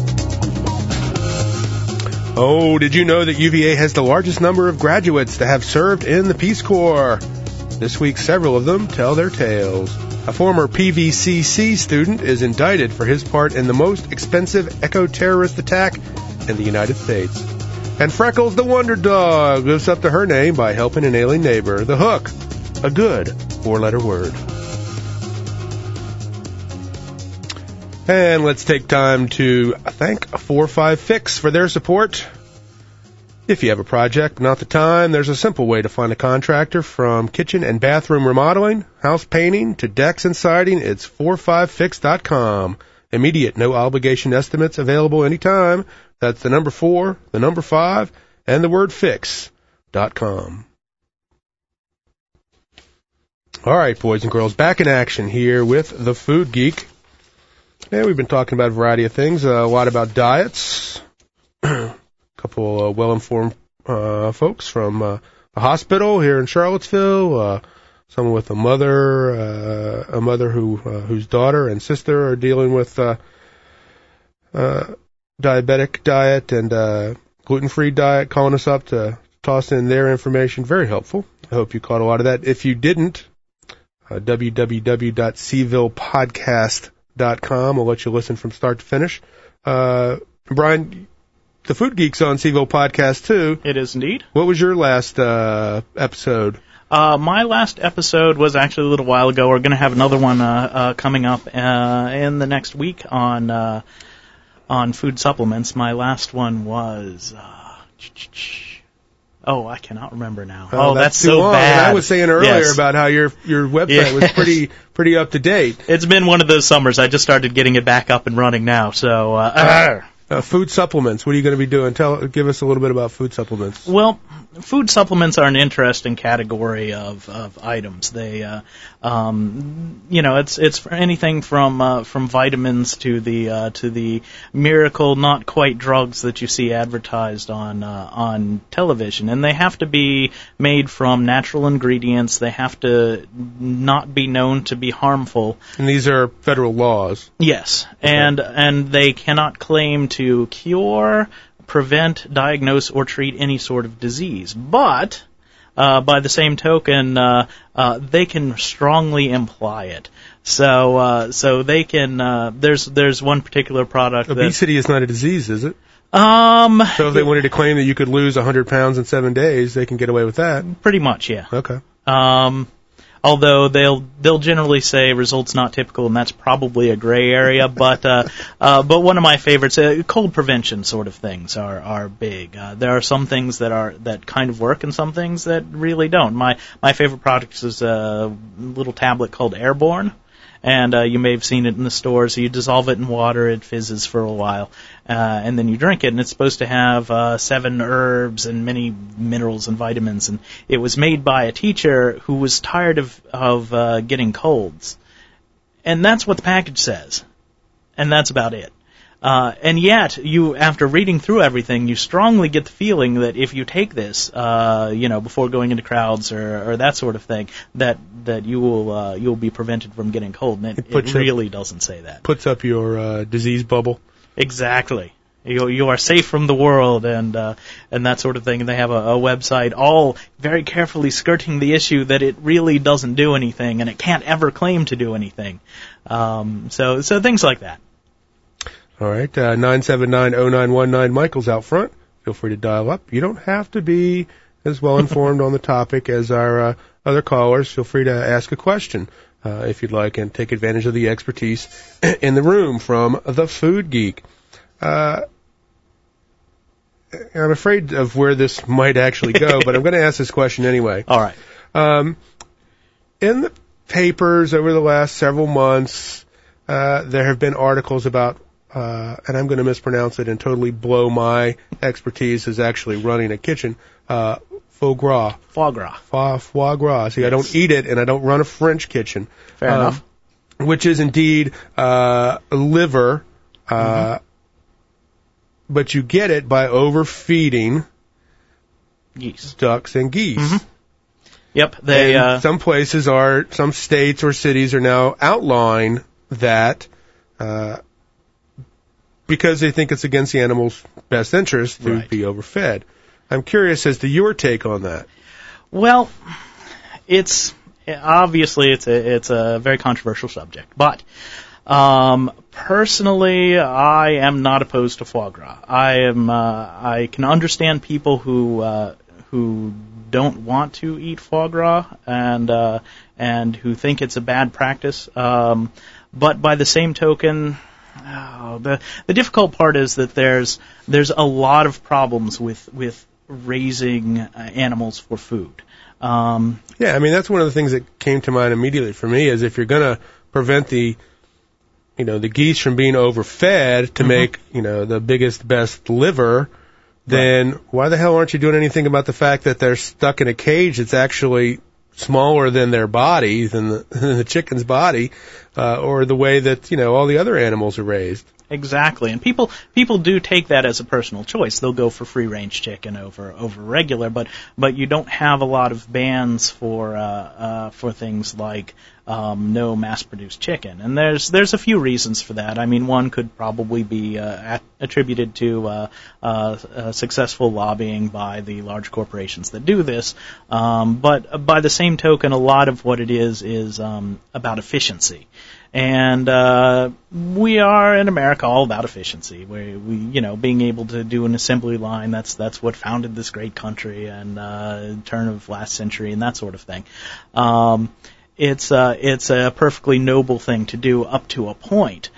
S2: Oh, did you know that UVA has the largest number of graduates to have served in the Peace Corps? This week, several of them tell their tales. A former PVCC student is indicted for his part in the most expensive eco-terrorist attack in the United States. And Freckles the Wonder Dog lives up to her name by helping an ailing neighbor. The Hook, a good four-letter word. And let's take time to thank 4-5 Fix for their support. If you have a project, not the time, there's a simple way to find a contractor. From kitchen and bathroom remodeling, house painting, to decks and siding. It's 45fix.com. Immediate, no obligation estimates available anytime. That's the number 4, the number 5, and the word fix.com. All right, boys and girls, back in action here with the Food Geek. Yeah, we've been talking about a variety of things, a lot about diets. Couple well-informed folks from a hospital here in Charlottesville. Someone with a mother whose daughter and sister are dealing with diabetic diet and gluten-free diet, calling us up to toss in their information. Very helpful. I hope you caught a lot of that. If you didn't, www.cvillepodcast.com will let you listen from start to finish. Brian, the Food Geek's on Seville Podcast, too.
S3: It is indeed.
S2: What was your last episode?
S3: My last episode was actually a little while ago. We're going to have another one coming up in the next week on food supplements. My last one was... I cannot remember now. That's so
S2: long.
S3: bad.
S2: And I was saying earlier about how your website was pretty up to date.
S3: It's been one of those summers. I just started getting it back up and running now. So
S2: food supplements. What are you going to be doing? Give us a little bit about food supplements.
S3: Well, food supplements are an interesting category of items. They, it's for anything from vitamins to the miracle not quite drugs that you see advertised on television, and they have to be made from natural ingredients. They have to not be known to be harmful.
S2: And these are federal laws.
S3: Yes,
S2: okay.
S3: and they cannot claim to cure, prevent, diagnose, or treat any sort of disease. But by the same token, they can strongly imply it. So they can. There's one particular product.
S2: Obesity is not a disease, is it? So if they wanted to claim that you could lose 100 pounds in 7 days, they can get away with that.
S3: Pretty much, yeah.
S2: Okay.
S3: Although they'll generally say results not typical, and that's probably a gray area. But one of my favorites, cold prevention sort of things are big. There are some things that kind of work, and some things that really don't. My favorite product is a little tablet called Airborne, and you may have seen it in the stores. You dissolve it in water, it fizzes for a while, and then you drink it, and it's supposed to have 7 herbs and many minerals and vitamins. And it was made by a teacher who was tired of getting colds. And that's what the package says. And that's about it. And yet, after reading through everything, you strongly get the feeling that if you take this, before going into crowds or that sort of thing, that you'll be prevented from getting cold. And it really doesn't say that.
S2: Puts up your disease bubble.
S3: Exactly. You are safe from the world and that sort of thing. And they have a website all very carefully skirting the issue that it really doesn't do anything and it can't ever claim to do anything. So things like that.
S2: All right, 979-0919. Michael's out front. Feel free to dial up. You don't have to be as well informed on the topic as our other callers, feel free to ask a question if you'd like, and take advantage of the expertise in the room from the Food Geek. I'm afraid of where this might actually go, but I'm going to ask this question anyway.
S3: All right.
S2: In the papers over the last several months, there have been articles about, and I'm going to mispronounce it and totally blow my expertise as actually running a kitchen, foie gras.
S3: Foie gras.
S2: Foie gras. See, yes. I don't eat it, and I don't run a French kitchen.
S3: Fair enough.
S2: Which is indeed liver, but you get it by overfeeding
S3: geese,
S2: ducks, and geese.
S3: Mm-hmm. Yep.
S2: Some states or cities are now outlawing that because they think it's against the animal's best interest to be overfed. I'm curious as to your take on that.
S3: Well, it's obviously it's a very controversial subject, but personally, I am not opposed to foie gras. I can understand people who don't want to eat foie gras and who think it's a bad practice. But by the same token, the difficult part is that there's a lot of problems with raising animals for food.
S2: Yeah, I mean that's one of the things that came to mind immediately for me is if you're going to prevent the geese from being overfed to make the biggest best liver, then why the hell aren't you doing anything about the fact that they're stuck in a cage that's actually smaller than their body, than the chicken's body, or the way that all the other animals are raised?
S3: Exactly, and people do take that as a personal choice. They'll go for free-range chicken over regular, but you don't have a lot of bans for things like no mass-produced chicken, and there's a few reasons for that. I mean, one could probably be attributed to successful lobbying by the large corporations that do this, but by the same token, a lot of what it is about efficiency. And we are in America all about efficiency. We being able to do an assembly line, that's what founded this great country and turn of last century and that sort of thing. It's a perfectly noble thing to do up to a point.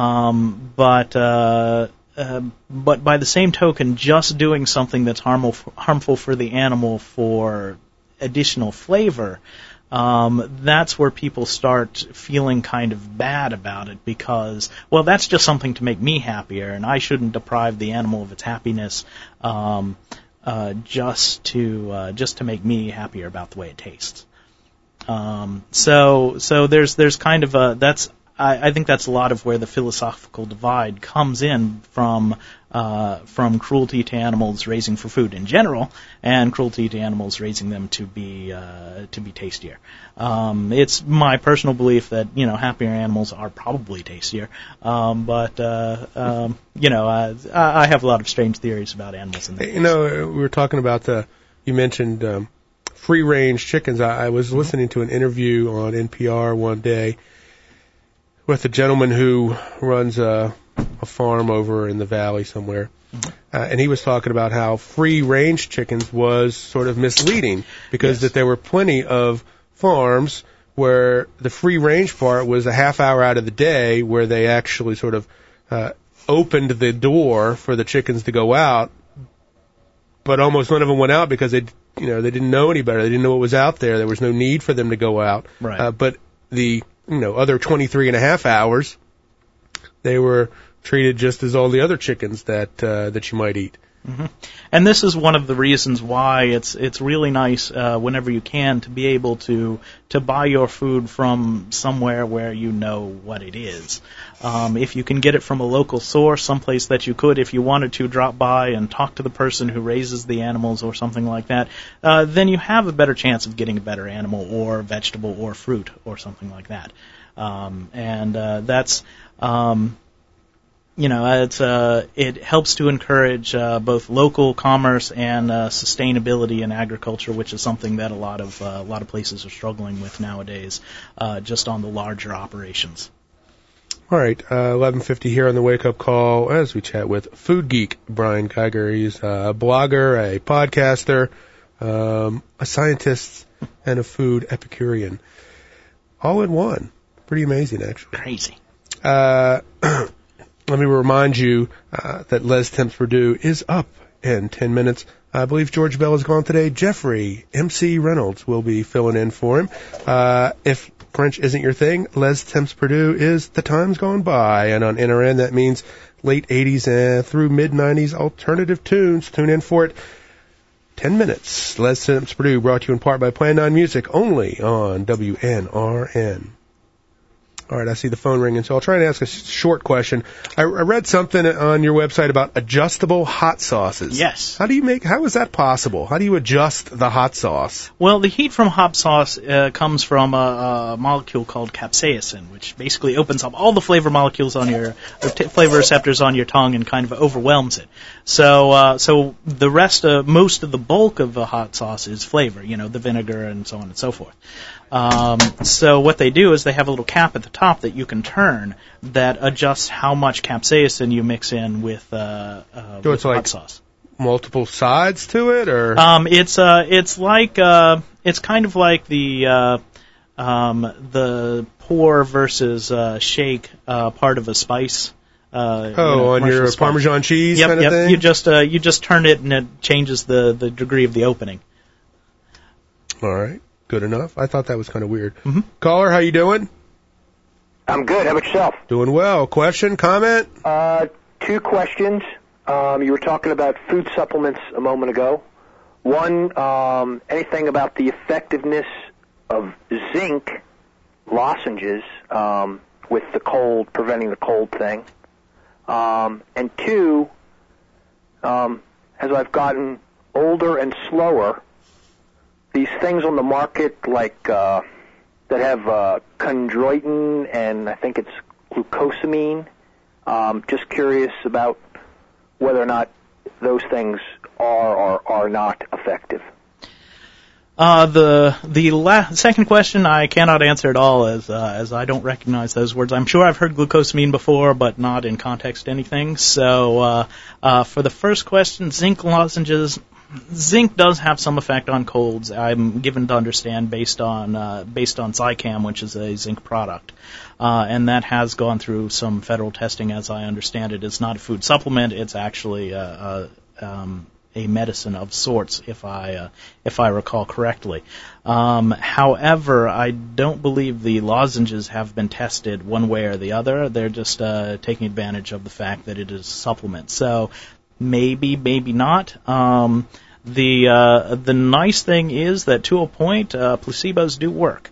S3: But by the same token, just doing something that's harmful for the animal for additional flavor, that's where people start feeling kind of bad about it because, well, that's just something to make me happier, and I shouldn't deprive the animal of its happiness just to make me happier about the way it tastes. So there's kind of I think that's a lot of where the philosophical divide comes in from cruelty to animals raising for food in general, and cruelty to animals raising them to be tastier. It's my personal belief that happier animals are probably tastier, but I have a lot of strange theories about animals.
S2: We were talking about you mentioned free-range chickens. I was listening to an interview on NPR one day with a gentleman who runs a farm over in the valley somewhere. And he was talking about how free-range chickens was sort of misleading because that there were plenty of farms where the free-range part was a half hour out of the day where they actually sort of opened the door for the chickens to go out, but almost none of them went out because they didn't know any better. They didn't know what was out there. There was no need for them to go out.
S3: Right.
S2: But the other 23 and a half hours, they were treated just as all the other chickens that you might eat.
S3: Mm-hmm. And this is one of the reasons why it's really nice whenever you can to be able to buy your food from somewhere where you know what it is. If you can get it from a local source, someplace that you could, if you wanted to, drop by and talk to the person who raises the animals or something like that, then you have a better chance of getting a better animal or vegetable or fruit or something like that. That's it helps to encourage both local commerce and sustainability in agriculture, which is something that a lot of places are struggling with nowadays, just on the larger operations.
S2: All right, 11:50 here on the Wake Up Call as we chat with Food Geek Brian Kiger. He's a blogger, a podcaster, a scientist and a food Epicurean. All in one. Pretty amazing, actually.
S3: Crazy.
S2: Let me remind you that Les Temps Purdue is up in 10 minutes. I believe George Bell is gone today. Jeffrey MC Reynolds will be filling in for him. If French isn't your thing, Les Temps Purdue is The Time's Gone By, and on NRN that means late 80s through mid-90s alternative tunes. Tune in for it. 10 minutes. Les Temps Purdue, brought to you in part by Plan 9 Music, only on WNRN. All right, I see the phone ringing, so I'll try and ask a short question. I read something on your website about adjustable hot sauces.
S3: Yes.
S2: How is that possible? How do you adjust the hot sauce?
S3: Well, the heat from hot sauce comes from a molecule called capsaicin, which basically opens up all the flavor molecules on your flavor receptors on your tongue and kind of overwhelms it. So the rest, most of the bulk of the hot sauce is flavor, the vinegar and so on and so forth. So what they do is they have a little cap at the top that you can turn that adjusts how much capsaicin you mix in with
S2: it's like
S3: hot sauce.
S2: Multiple sides to it, or
S3: it's kind of like the pour versus shake part of a spice.
S2: On your spice. Parmesan cheese kind of thing?
S3: You just turn it and it changes the degree of the opening.
S2: All right. Good enough. I thought that was kind of weird.
S3: Mm-hmm.
S2: Caller, how you doing?
S6: I'm good. How about yourself?
S2: Doing well. Question, comment?
S6: 2 questions. You were talking about food supplements a moment ago. One, anything about the effectiveness of zinc lozenges with the cold, preventing the cold thing. And 2, as I've gotten older and slower, these things on the market like that have chondroitin and I think it's glucosamine. Just curious about whether or not those things are or are not effective.
S3: The second question I cannot answer at all as I don't recognize those words. I'm sure I've heard glucosamine before, but not in context anything. So for the first question, zinc lozenges. Zinc does have some effect on colds. I'm given to understand based on Zicam, which is a zinc product, and that has gone through some federal testing. As I understand it, it's not a food supplement. It's actually a medicine of sorts, if I recall correctly. However, I don't believe the lozenges have been tested one way or the other. They're just taking advantage of the fact that it is a supplement. So maybe not. The nice thing is that to a point, placebos do work.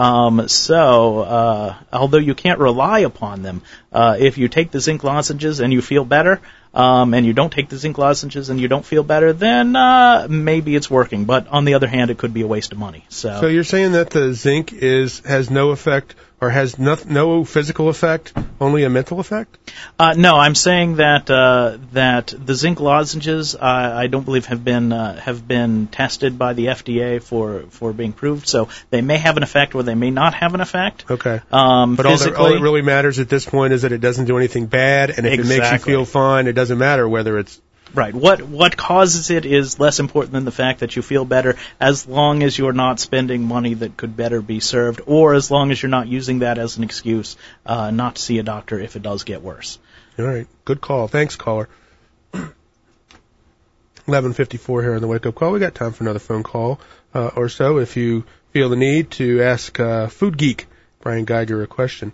S3: So although you can't rely upon them, if you take the zinc lozenges and you feel better, and you don't take the zinc lozenges and you don't feel better, then maybe it's working. But on the other hand, it could be a waste of money. So
S2: you're saying that the zinc has no effect or has no physical effect, only a mental effect?
S3: No, I'm saying that the zinc lozenges I don't believe have been tested by the FDA for being proved. So they may have an effect or they may not have an effect.
S2: Okay. But all that really matters at this point is that it doesn't do anything bad, and if it makes you feel fine, it doesn't matter whether it's
S3: right. What causes it is less important than the fact that you feel better, as long as you're not spending money that could better be served, or as long as you're not using that as an excuse not to see a doctor if it does get worse.
S2: All right. Good call. Thanks, caller. 11:54 here on the Wake Up Call. We got time for another phone call or so if you feel the need to ask Food Geek Brian Geiger a question.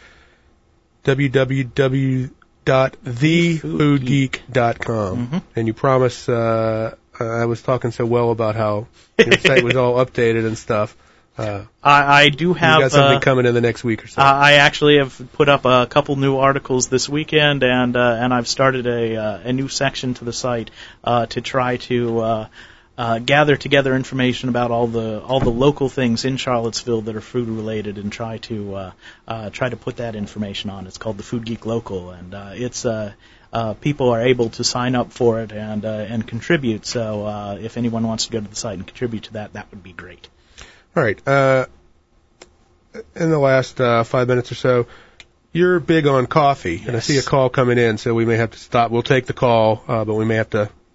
S2: www.thefoodgeek.com.
S3: Mm-hmm.
S2: And you promise, I was talking so well about how your site was all updated and stuff.
S3: I do have...
S2: You got something coming in the next week or so.
S3: I actually have put up a couple new articles this weekend, and I've started a new section to the site to try to gather together information about all the local things in Charlottesville that are food related, and try to put that information on. It's called the Food Geek Local, and it's people are able to sign up for it and contribute. So if anyone wants to go to the site and contribute to that would be great.
S2: All right. In the last 5 minutes or so, you're big on coffee,
S3: yes.
S2: And I see a call coming in, so we may have to stop. We'll take the call, but we may have to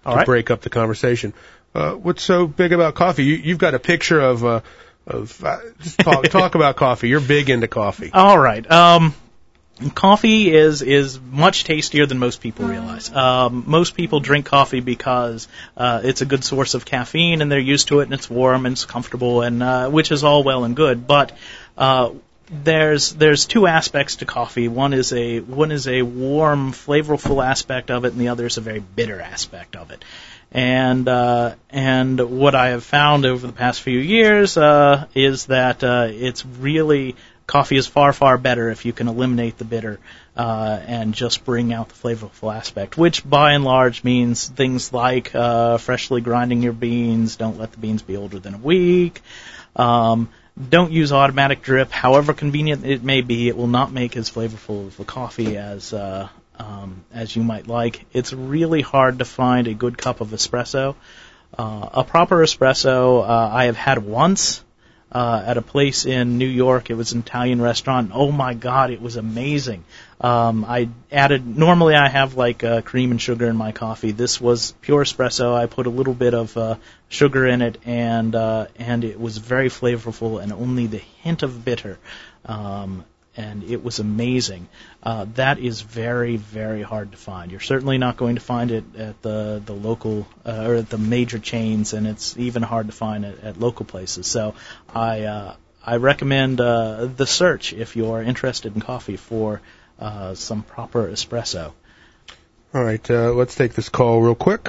S2: to break up the conversation. What's so big about coffee? You've got a picture of just talk about coffee. You're big into coffee.
S3: All right. Coffee is much tastier than most people realize. Most people drink coffee because it's a good source of caffeine, and they're used to it, and it's warm and it's comfortable, and which is all well and good. But there's two aspects to coffee. One is a warm, flavorful aspect of it, and the other is a very bitter aspect of it. And what I have found over the past few years is that it's really coffee is far, far better if you can eliminate the bitter and just bring out the flavorful aspect, which by and large means things like freshly grinding your beans, don't let the beans be older than a week, don't use automatic drip. However convenient it may be, it will not make as flavorful of a coffee as you might like. It's really hard to find a good cup of espresso. A proper espresso I have had once. At a place in New York. It was an Italian restaurant. Oh my God, it was amazing. Normally I have like cream and sugar in my coffee. This was pure espresso. I put a little bit of sugar in it, and it was very flavorful and only the hint of bitter. And it was amazing. That is very, very hard to find. You're certainly not going to find it at the local or at the major chains, and it's even hard to find it at local places. So I recommend the search if you're interested in coffee for some proper espresso.
S2: All right, let's take this call real quick.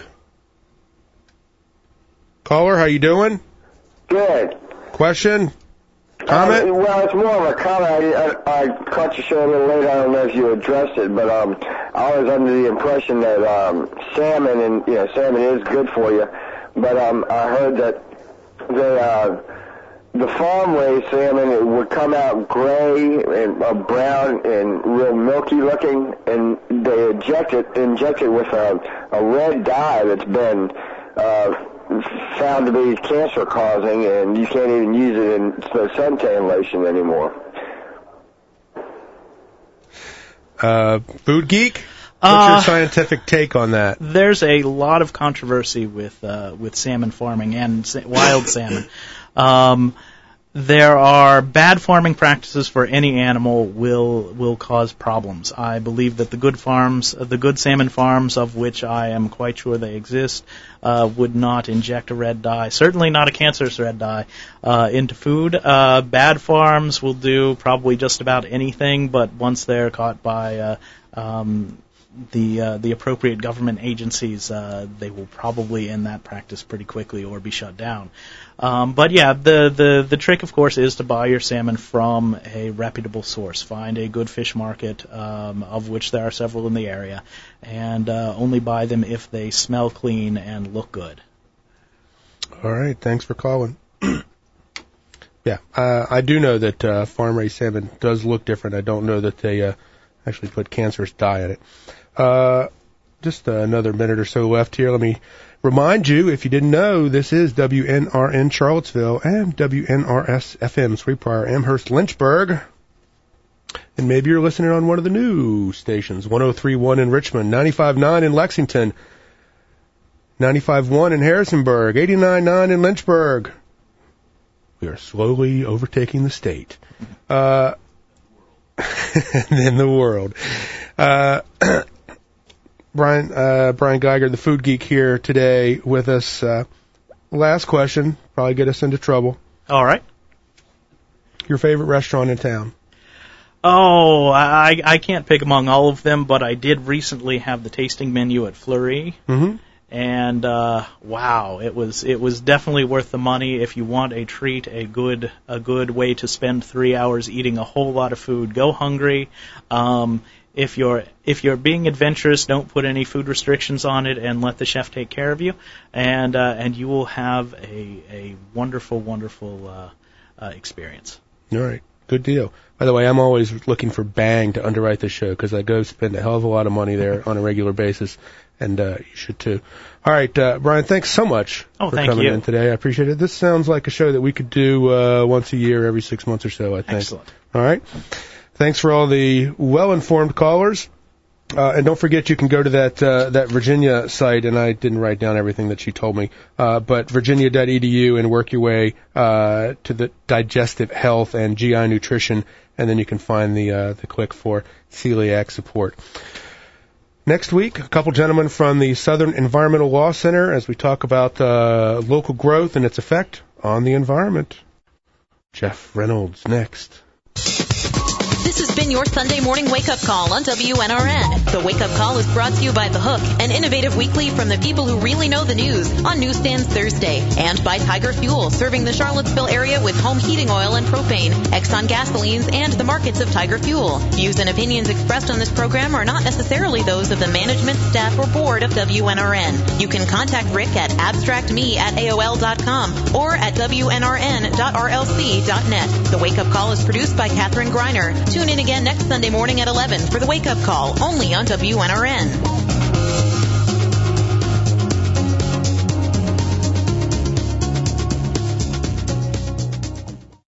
S2: Caller, how you doing?
S7: Good.
S2: Question? Comment?
S7: Well, it's more of a comment. I caught your show a little late. I don't know if you addressed it, but I was under the impression that salmon, and salmon is good for you. But I heard that the farm-raised salmon, it would come out gray and brown and real milky looking, and they inject it with a red dye that's been found to be cancer-causing, and you can't even use it in suntan lotion anymore.
S2: Food Geek? What's your scientific take on that?
S3: There's a lot of controversy with salmon farming and wild salmon. There are bad farming practices for any animal will cause problems. I believe that the good salmon farms, of which I am quite sure they exist, would not inject a red dye, certainly not a cancerous red dye, into food. Bad farms will do probably just about anything, but once they're caught by the appropriate government agencies, they will probably end that practice pretty quickly or be shut down. But yeah, the trick, of course, is to buy your salmon from a reputable source. Find a good fish market, of which there are several in the area, and only buy them if they smell clean and look good.
S2: All right, thanks for calling. Yeah, I do know that farm-raised salmon does look different. I don't know that they actually put cancerous dye in it. Just another minute or so left here. Let me remind you, if you didn't know, this is WNRN Charlottesville and WNRS FM Sweetbriar Amherst Lynchburg. And maybe you're listening on one of the new stations, 103.1 in Richmond, 95.9 in Lexington, 95.1 in Harrisonburg, 89.9 in Lynchburg. We are slowly overtaking the state. And in the world. Brian Geiger, the Food Geek, here today with us. Last question, probably get us into trouble.
S3: All right.
S2: Your favorite restaurant in town?
S3: Oh, I can't pick among all of them, but I did recently have the tasting menu at Fleury.
S2: Mm-hmm.
S3: And wow, it was definitely worth the money. If you want a treat, a good way to spend 3 hours eating a whole lot of food, go hungry. If you're being adventurous, don't put any food restrictions on it and let the chef take care of you, and you will have a wonderful experience.
S2: All right, good deal. By the way, I'm always looking for Bang to underwrite the show because I go spend a hell of a lot of money there on a regular basis, and you should too. All right, Brian, thanks so much for coming in today. I appreciate it. This sounds like a show that we could do once a year, every 6 months or so, I think.
S3: Excellent.
S2: All right. Thanks for all the well-informed callers. And don't forget, you can go to that Virginia site, and I didn't write down everything that she told me, but virginia.edu, and work your way to the digestive health and GI nutrition, and then you can find the click for celiac support. Next week, a couple gentlemen from the Southern Environmental Law Center as we talk about local growth and its effect on the environment. Jeff Reynolds next.
S1: This has been your Sunday morning wake-up call on WNRN. The wake-up call is brought to you by The Hook, an innovative weekly from the people who really know the news on Newsstands Thursday, and by Tiger Fuel, serving the Charlottesville area with home heating oil and propane, Exxon gasolines, and the markets of Tiger Fuel. Views and opinions expressed on this program are not necessarily those of the management, staff, or board of WNRN. You can contact Rick at abstractme@aol.com or at wnrn.rlc.net. The wake-up call is produced by Katherine Greiner. Tune in again next Sunday morning at 11 for the wake-up call, only on WNRN.